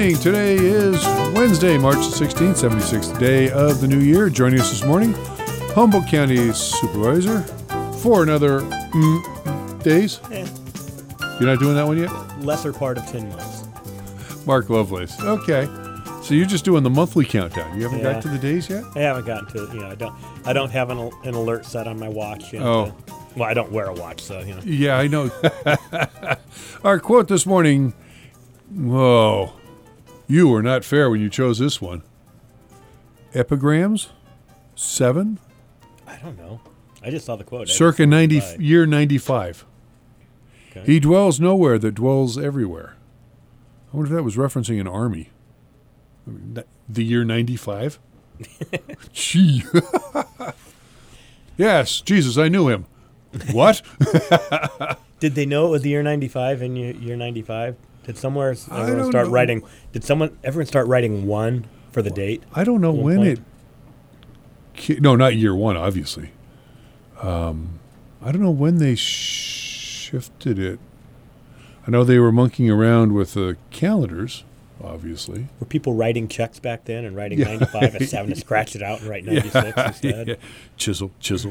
morning. Today is Wednesday, March the 16th, 76th day of the new year. Joining us this morning, Humboldt County Supervisor for another days. You're not doing that one yet? Lesser part of 10 months. Mark Lovelace. Okay. So you're just doing the monthly countdown. You haven't got to the days yet? I haven't gotten to, I don't have an alert set on my watch. Well, I don't wear a watch, so, Yeah, I know. Our quote this morning, whoa, you were not fair when you chose this one. Epigrams, 7. I don't know. I just saw the quote. Circa year 95. Okay. He dwells nowhere that dwells everywhere. I wonder if that was referencing an army. The year 95? Gee. Yes, Jesus, I knew him. What? Did they know it was the year 95 in year 95? Did everyone start writing 1 for the date? I don't know when no, not year 1, obviously. I don't know when they shifted it. I know they were monkeying around with the calendars, obviously. Were people writing checks back then and writing 95 and having to scratch it out and write 96 instead? Yeah. Chisel.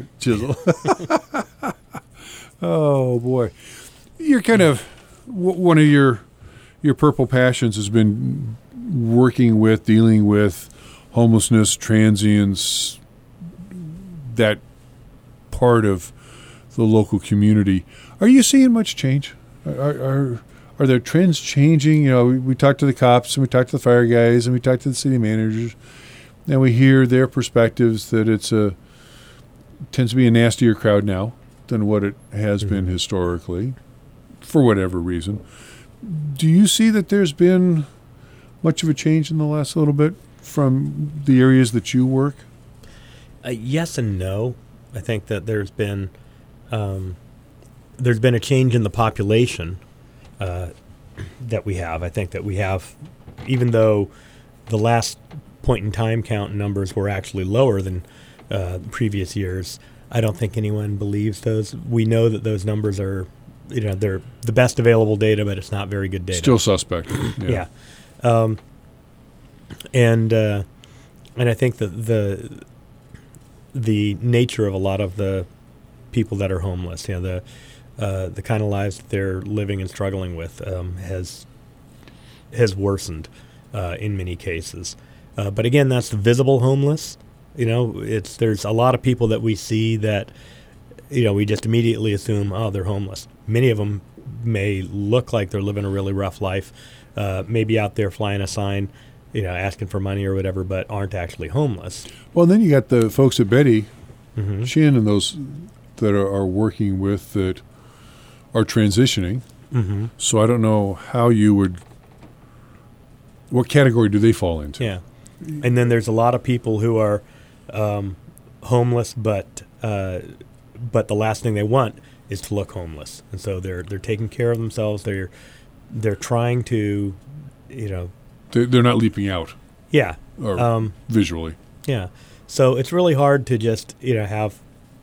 Oh, boy. You're kind of, one of your purple passions has been dealing with homelessness, transients, that part of the local community. Are you seeing much change? Are there trends changing? We talk to the cops and we talk to the fire guys and we talk to the city managers, and we hear their perspectives that tends to be a nastier crowd now than what it has been historically, for whatever reason. Do you see that there's been much of a change in the last little bit from the areas that you work? Yes and no. I think that there's been a change in the population that we have. I think that we have, even though the last point in time count numbers were actually lower than previous years, I don't think anyone believes those. We know that those numbers are, they're the best available data, but it's not very good data. Still suspect. Yeah. And I think that the nature of a lot of the people that are homeless, the kind of lives that they're living and struggling with has worsened in many cases. But again, that's the visible homeless. There's a lot of people that we see that, we just immediately assume, they're homeless. Many of them may look like they're living a really rough life, maybe out there flying a sign, asking for money or whatever, but aren't actually homeless. Well, then you got the folks at Betty, Chin, and those that are working with that are transitioning. Mm-hmm. So I don't know how what category do they fall into? Yeah. And then there's a lot of people who are homeless, but the last thing they want is to look homeless, and so they're taking care of themselves. They're trying to, They're not leaping out. Yeah. Or visually. Yeah. So it's really hard to just have.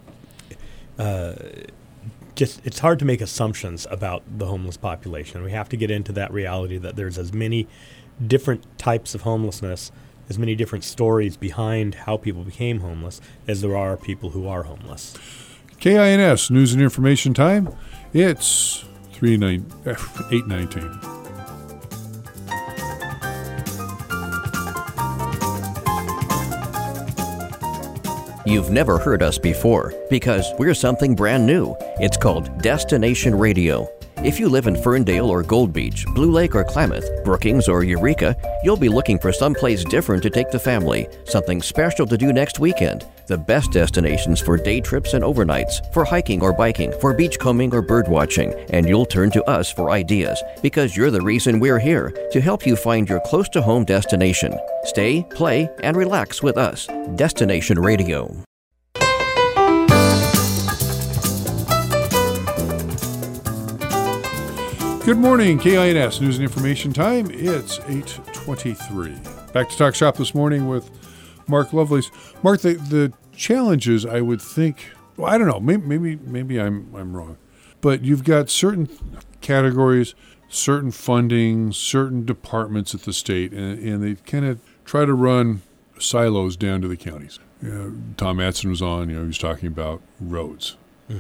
It's hard to make assumptions about the homeless population. We have to get into that reality that there's as many different types of homelessness, as many different stories behind how people became homeless as there are people who are homeless. KINS News and Information Time. It's 8:19. You've never heard us before because we're something brand new. It's called Destination Radio. If you live in Ferndale or Gold Beach, Blue Lake or Klamath, Brookings or Eureka, you'll be looking for someplace different to take the family, something special to do next weekend. The best destinations for day trips and overnights, for hiking or biking, for beachcombing or bird watching, and you'll turn to us for ideas because you're the reason we're here, to help you find your close-to-home destination. Stay, play, and relax with us. Destination Radio. Good morning, KINS News and Information Time. It's 8:23. Back to Talk Shop this morning with Mark Lovelace. Mark, the challenges, I would think, well, I don't know, maybe I'm wrong, but you've got certain categories, certain funding, certain departments at the state, and they kind of try to run silos down to the counties. Tom Matson was on, he was talking about roads.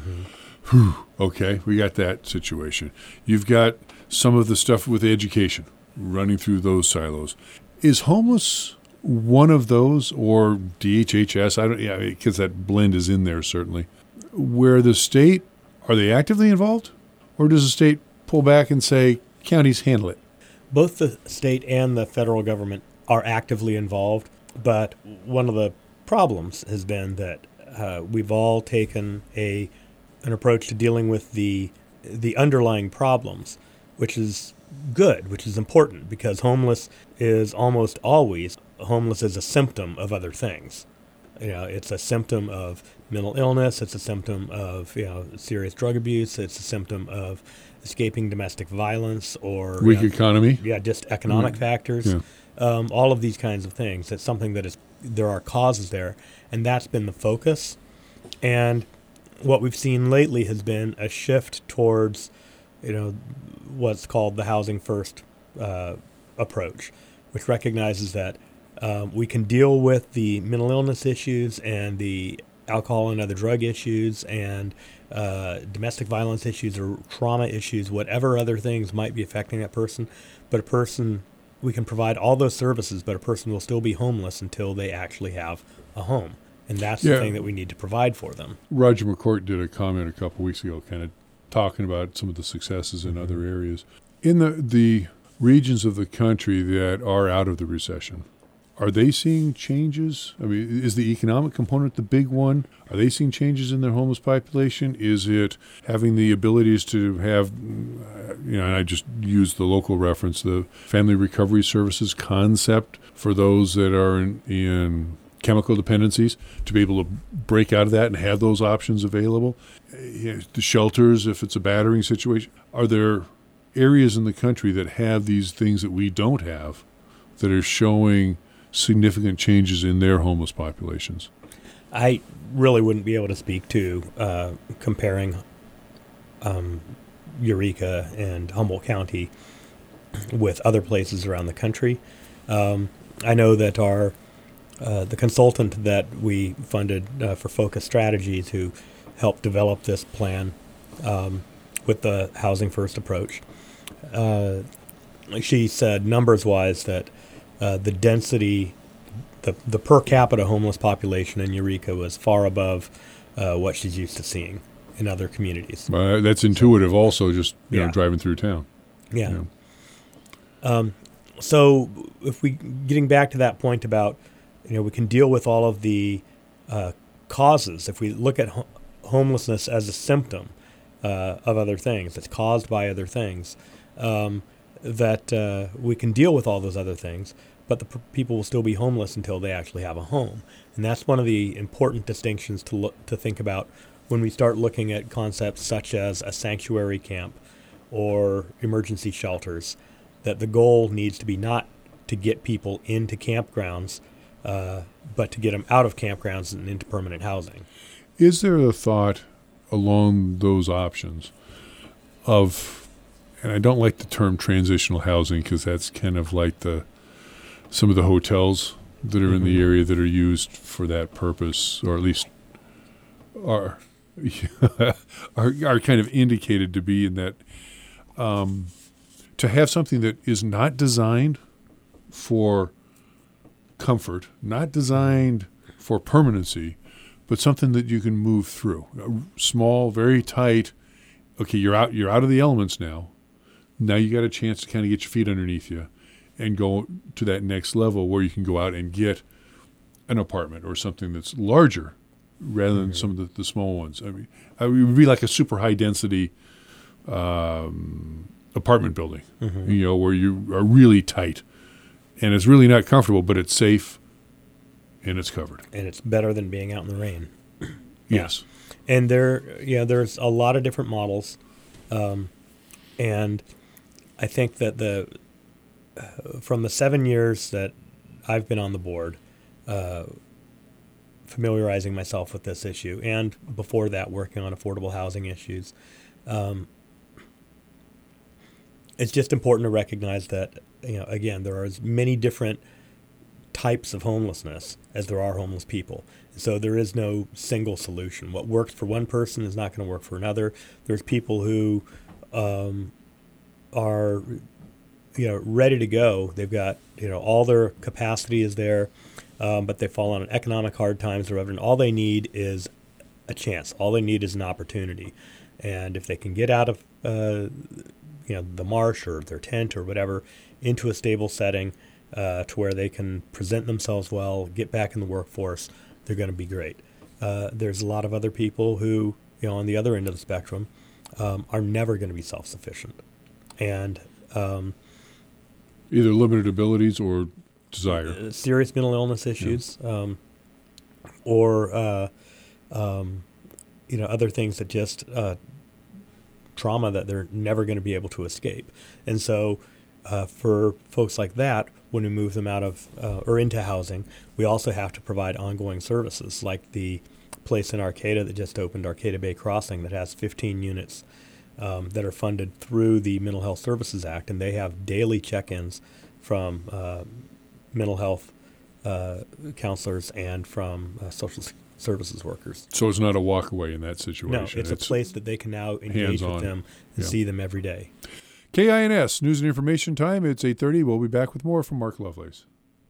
Okay, we got that situation. You've got some of the stuff with education running through those silos. Is homeless one of those, or DHHS? I don't, because that blend is in there certainly. Where the state, are they actively involved, or does the state pull back and say counties handle it? Both the state and the federal government are actively involved, but one of the problems has been that we've all taken an approach to dealing with the underlying problems, which is good, which is important, because homeless is almost always homeless as a symptom of other things. It's a symptom of mental illness. It's a symptom of serious drug abuse. It's a symptom of escaping domestic violence or weak economy. Just economic factors. Yeah. All of these kinds of things. It's something that there are causes there, and that's been the focus. And what we've seen lately has been a shift towards, what's called the housing first approach, which recognizes that we can deal with the mental illness issues and the alcohol and other drug issues and domestic violence issues or trauma issues, whatever other things might be affecting that person. But we can provide all those services, but a person will still be homeless until they actually have a home. And that's the thing that we need to provide for them. Roger McCourt did a comment a couple weeks ago kind of talking about some of the successes in other areas. In the regions of the country that are out of the recession, are they seeing changes? I mean, is the economic component the big one? Are they seeing changes in their homeless population? Is it having the abilities to have, and I just use the local reference, the Family Recovery Services concept for those that are in chemical dependencies, to be able to break out of that and have those options available? The shelters, if it's a battering situation. Are there areas in the country that have these things that we don't have that are showing significant changes in their homeless populations? I really wouldn't be able to speak to comparing Eureka and Humboldt County with other places around the country. I know that the consultant that we funded for Focus Strategy to help develop this plan with the housing first approach, she said numbers-wise that the density, the per capita homeless population in Eureka was far above what she's used to seeing in other communities. That's intuitive also, just driving through town. Yeah. So if getting back to that point about, we can deal with all of the causes. If we look at homelessness as a symptom of other things, it's caused by other things, that we can deal with all those other things, but the people will still be homeless until they actually have a home. And that's one of the important distinctions to think about when we start looking at concepts such as a sanctuary camp or emergency shelters, that the goal needs to be not to get people into campgrounds, but to get them out of campgrounds and into permanent housing. Is there a thought along those options of, and I don't like the term transitional housing because that's kind of like some of the hotels that are in the area that are used for that purpose, or at least are kind of indicated to be in that, to have something that is not designed for comfort, not designed for permanency, but something that you can move through. Small, very tight. Okay, you're out of the elements now. Now you got a chance to kind of get your feet underneath you and go to that next level where you can go out and get an apartment or something that's larger rather than some of the small ones. I mean, it would be like a super high density apartment building, where you are really tight and it's really not comfortable, but it's safe and it's covered. And it's better than being out in the rain. Yes. And there's a lot of different models. And I think that from the 7 years that I've been on the board, familiarizing myself with this issue, and before that working on affordable housing issues, it's just important to recognize that, again, there are as many different types of homelessness as there are homeless people. So there is no single solution. What works for one person is not going to work for another. There's people who are ready to go. They've got all their capacity is there, but they fall on economic hard times or whatever. And all they need is a chance. All they need is an opportunity. And if they can get out of the marsh or their tent or whatever into a stable setting to where they can present themselves well, get back in the workforce, they're going to be great. There's a lot of other people who, on the other end of the spectrum, are never going to be self-sufficient. And either limited abilities or desire. Serious mental illness issues, or other things that just trauma that they're never going to be able to escape. And so for folks like that, when we move them out of or into housing, we also have to provide ongoing services like the place in Arcata that just opened, Arcata Bay Crossing, that has 15 units that are funded through the Mental Health Services Act, and they have daily check-ins from mental health counselors and from social services workers. So it's not a walk-away in that situation. No, it's a place that they can now engage with them and see them every day. KINS, News and Information Time. It's 8:30. We'll be back with more from Mark Lovelace.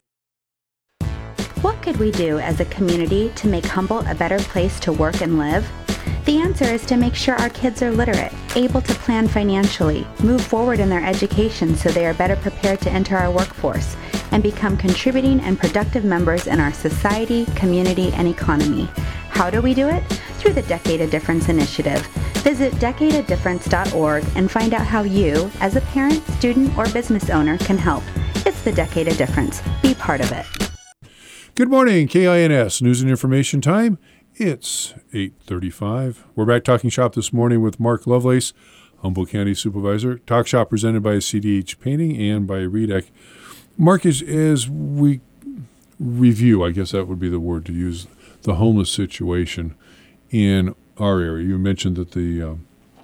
What could we do as a community to make Humboldt a better place to work and live? The answer is to make sure our kids are literate, able to plan financially, move forward in their education so they are better prepared to enter our workforce, and become contributing and productive members in our society, community, and economy. How do we do it? Through the Decade of Difference initiative. Visit decadeofdifference.org and find out how you, as a parent, student, or business owner, can help. It's the Decade of Difference. Be part of it. Good morning, KINS, News and Information Time. It's 8:35. We're back talking shop this morning with Mark Lovelace, Humboldt County Supervisor. Talk Shop presented by CDH Painting and by REDEC. Mark, as we review, I guess that would be the word to use, the homeless situation in our area. You mentioned that the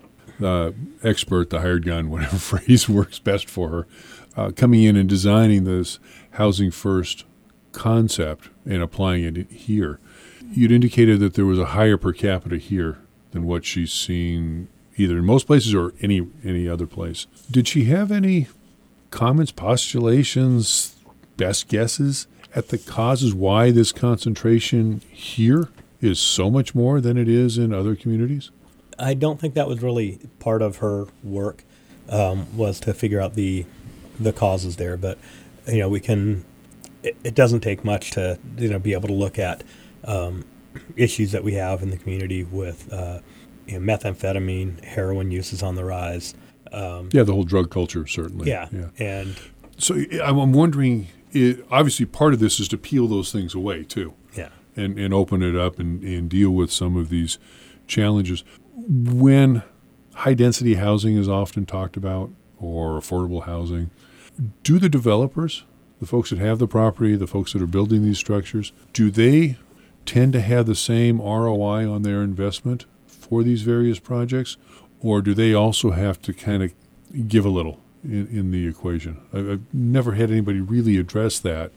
expert, the hired gun, whatever phrase works best for her, coming in and designing this housing first concept and applying it here. You'd indicated that there was a higher per capita here than what she's seen either in most places or any other place. Did she have any comments, postulations, best guesses at the causes why this concentration here is so much more than it is in other communities? I don't think that was really part of her work, was to figure out the causes there. But, we can, it doesn't take much to, be able to look at issues that we have in the community with methamphetamine, heroin use is on the rise. The whole drug culture, certainly. Yeah. And so I'm wondering, obviously part of this is to peel those things away, too. Yeah. And open it up and deal with some of these challenges. When high-density housing is often talked about, or affordable housing, do the developers, the folks that have the property, the folks that are building these structures, do they tend to have the same ROI on their investment for these various projects, or do they also have to kind of give a little in the equation? I've never had anybody really address that.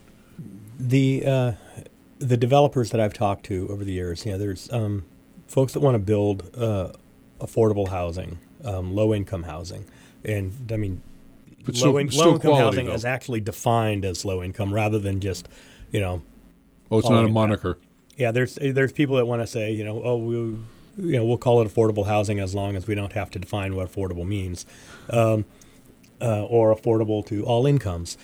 The developers that I've talked to over the years, there's folks that want to build affordable housing, low-income housing, and I mean, but low-income housing is actually defined as low income rather than just, Oh, it's not a moniker. Yeah, there's people that want to say, we'll call it affordable housing as long as we don't have to define what affordable means, or affordable to all incomes.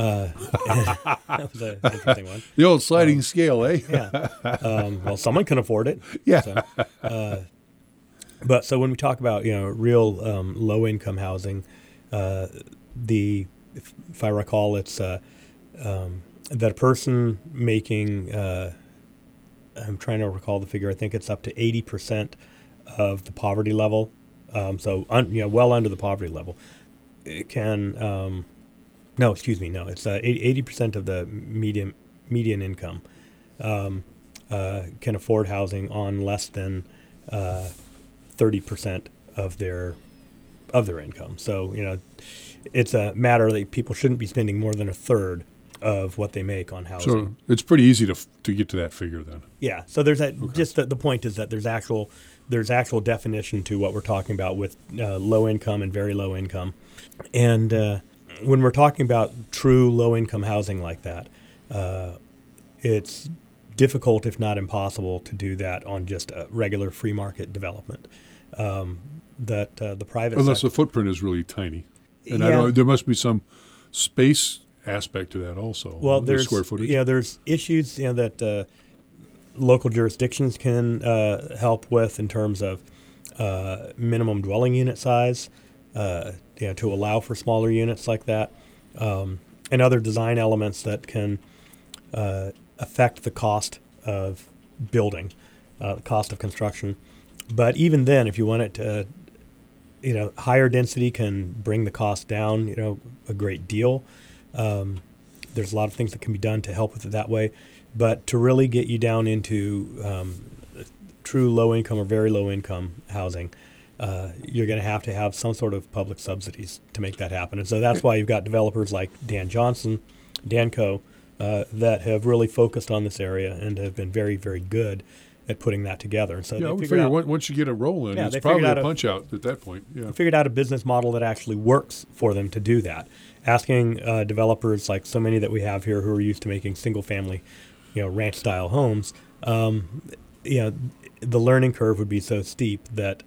That was an interesting one. The old sliding scale, eh? Yeah. Well, someone can afford it. Yeah. So, but so when we talk about real low income housing, if I recall, it's that a person making I'm trying to recall the figure. I think it's up to 80% of the poverty level. Well under the poverty level. It can. No, excuse me. No, it's 80% of the median income can afford housing on less than 30% of their of their income. So, it's a matter that people shouldn't be spending more than a third of what they make on housing. So it's pretty easy to get to that figure then. Yeah. So there's that. Okay. Just the point is that there's actual definition to what we're talking about with low income and very low income. And when we're talking about true low income housing like that, it's difficult, if not impossible, to do that on just a regular free market development. The private unless the footprint is really tiny, and yeah. there must be some space aspect to that also. Well, there's square footage. There's issues that local jurisdictions can help with in terms of minimum dwelling unit size, to allow for smaller units like that, and other design elements that can affect the cost of building, the cost of construction. But even then, if you want it to, higher density can bring the cost down, a great deal. There's a lot of things that can be done to help with it that way. But to really get you down into true low-income or very low-income housing, you're going to have some sort of public subsidies to make that happen. And so that's why you've got developers like Dan Johnson, Danco, that have really focused on this area and have been very, very good at putting that together. And so I would figure once you get a roll in, it's probably a punch-out at that point. Yeah. They figured out a business model that actually works for them to do that. Asking developers like so many that we have here who are used to making single-family, ranch-style homes, the learning curve would be so steep that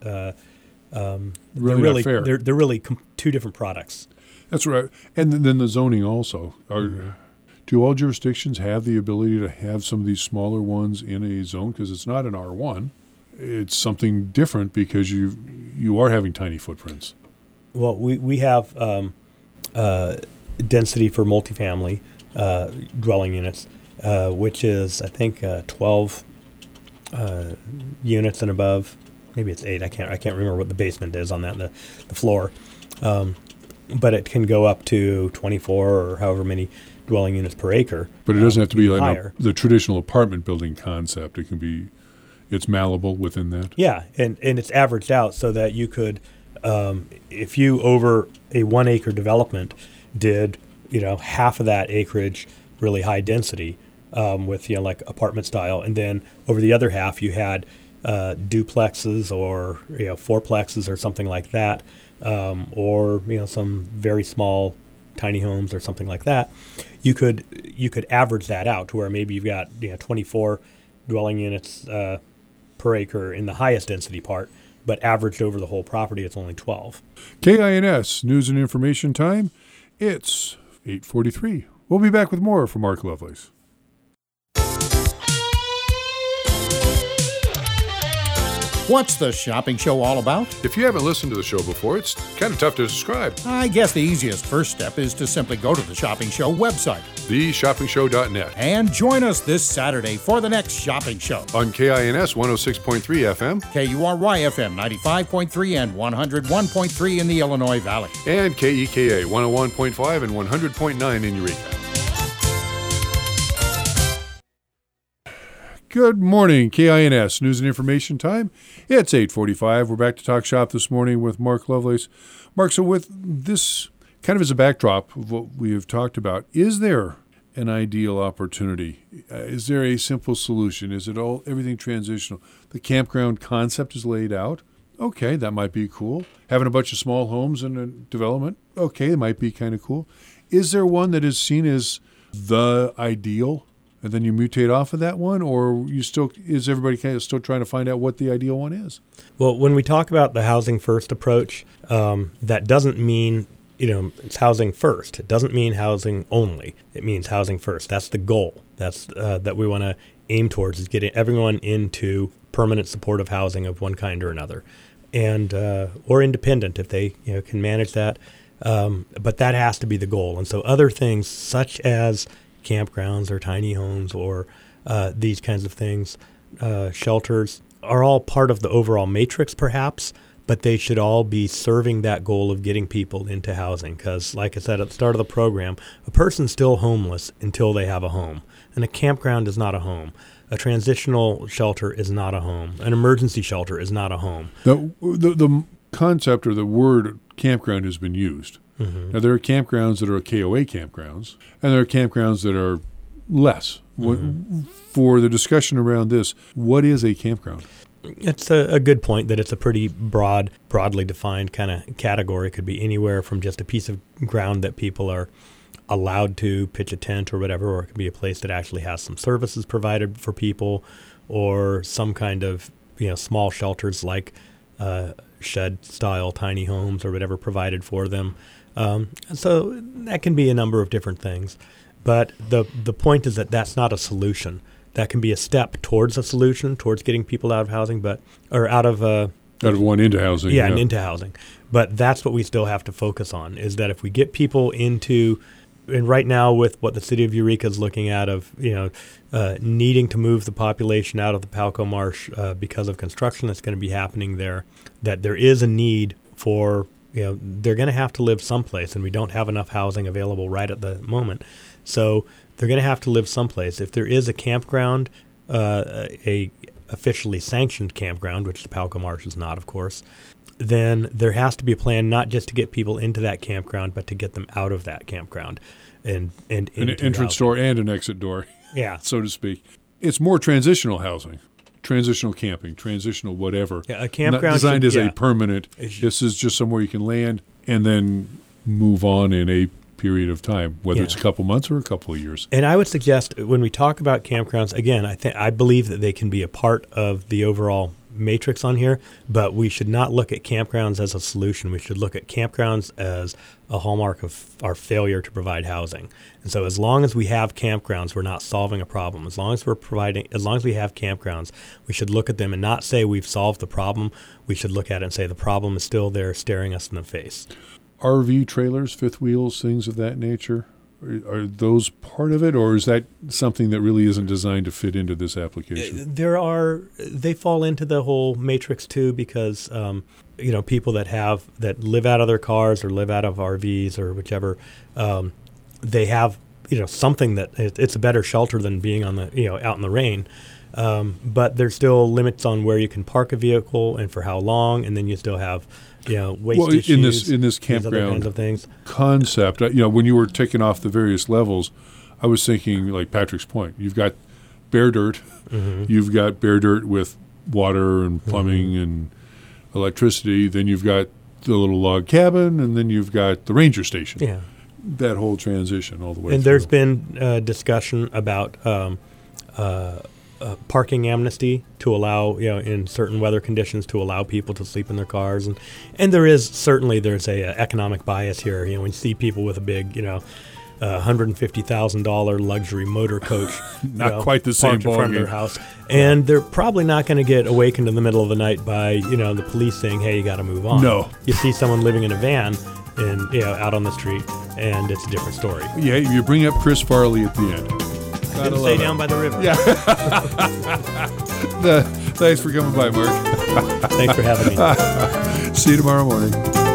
really they're really two different products. That's right. And then the zoning also. Do all jurisdictions have the ability to have some of these smaller ones in a zone? Because it's not an R1. It's something different because you are having tiny footprints. Well, we have density for multifamily dwelling units, which is, I think, 12 units and above. Maybe it's 8. I can't remember what the basement is on that, the floor. But it can go up to 24 or however many dwelling units per acre. But it doesn't have to be like higher. The traditional apartment building concept. It can be, it's malleable within that. Yeah, and it's averaged out so that you could, if you over a 1 acre development did, half of that acreage really high density with, like apartment style, and then over the other half you had duplexes or, fourplexes or something like that, or, some very small tiny homes or something like that, you could average that out to where maybe you've got 24 dwelling units per acre in the highest density part, but averaged over the whole property, it's only 12. KINS News and Information Time. It's 8:43. We'll be back with more from Mark Lovelace. What's the shopping show all about? If you haven't listened to the show before, it's kind of tough to describe. I guess the easiest first step is to simply go to the Shopping Show website. theshoppingshow.net. And join us this Saturday for the next shopping show. On KINS 106.3 FM. KURY FM 95.3 and 101.3 in the Illinois Valley. And KEKA 101.5 and 100.9 in Eureka. Good morning, KINS News and Information Time. It's 8:45. We're back to talk shop this morning with Mark Lovelace. Mark, so with this kind of as a backdrop of what we have talked about, is there an ideal opportunity? Is there a simple solution? Is it everything transitional? The campground concept is laid out. Okay, that might be cool. Having a bunch of small homes in a development. Okay, it might be kind of cool. Is there one that is seen as the ideal? And then you mutate off of that one, or is everybody kind of still trying to find out what the ideal one is? Well, when we talk about the housing first approach, that doesn't mean it's housing first. It doesn't mean housing only. It means housing first. That's the goal. That's that we want to aim towards, is getting everyone into permanent supportive housing of one kind or another, and or independent if they can manage that. But that has to be the goal. And so other things such as campgrounds or tiny homes or these kinds of things, shelters, are all part of the overall matrix perhaps, but they should all be serving that goal of getting people into housing. Because like I said at the start of the program, a person's still homeless until they have a home. And a campground is not a home. A transitional shelter is not a home. An emergency shelter is not a home. The concept or the word campground has been used. Mm-hmm. Now, there are campgrounds that are KOA campgrounds, and there are campgrounds that are less. Mm-hmm. For the discussion around this, what is a campground? It's a good point that it's a pretty broadly defined kind of category. It could be anywhere from just a piece of ground that people are allowed to pitch a tent or whatever, or it could be a place that actually has some services provided for people, or some kind of small shelters like shed-style tiny homes or whatever provided for them. So that can be a number of different things. But the point is that that's not a solution. That can be a step towards a solution, towards getting people out of housing, out of one into housing. Yeah, and into housing. But that's what we still have to focus on, is that if we get people into, and right now with what the city of Eureka is looking at of, needing to move the population out of the Palco Marsh because of construction that's going to be happening there, that there is a need for, they're going to have to live someplace, and we don't have enough housing available right at the moment. So they're going to have to live someplace. If there is a campground, a officially sanctioned campground, which the Palco Marsh is not, of course, then there has to be a plan not just to get people into that campground, but to get them out of that campground and an entrance door and an exit door, so to speak. It's more transitional housing, transitional camping, transitional whatever. Yeah, a campground not designed as a permanent. This is just somewhere you can land and then move on in a period of time, whether it's a couple months or a couple of years. And I would suggest when we talk about campgrounds, again, I believe that they can be a part of the overall matrix on here, but we should not look at campgrounds as a solution. We should look at campgrounds as a hallmark of our failure to provide housing. And so as long as we have campgrounds, we're not solving a problem. As long as we have campgrounds, we should look at them and not say we've solved the problem. We should look at it and say the problem is still there staring us in the face. RV trailers, fifth wheels, things of that nature, are those part of it, or is that something that really isn't designed to fit into this application? They fall into the whole matrix too, because people that live out of their cars or live out of RVs or whichever, they have something that it's a better shelter than being on the out in the rain. But there's still limits on where you can park a vehicle and for how long, and then you still have waste issues, in this campground kinds of things. Concept. When you were taking off the various levels, I was thinking like Patrick's Point. You've got bare dirt. Mm-hmm. You've got bare dirt with water and plumbing and electricity. Then you've got the little log cabin, and then you've got the ranger station. Yeah, that whole transition all the way. And through. There's been discussion about parking amnesty to allow, in certain weather conditions, to allow people to sleep in their cars, and there's a economic bias here. When you see people with a big, $150,000 luxury motor coach, not quite the same parked in front of their house, and they're probably not going to get awakened in the middle of the night by the police saying, "Hey, you got to move on." No, you see someone living in a van and out on the street, and it's a different story. Yeah, you bring up Chris Farley at the end. Didn't stay down by the river. Yeah. Thanks for coming by, Mark. Thanks for having me. See you tomorrow morning.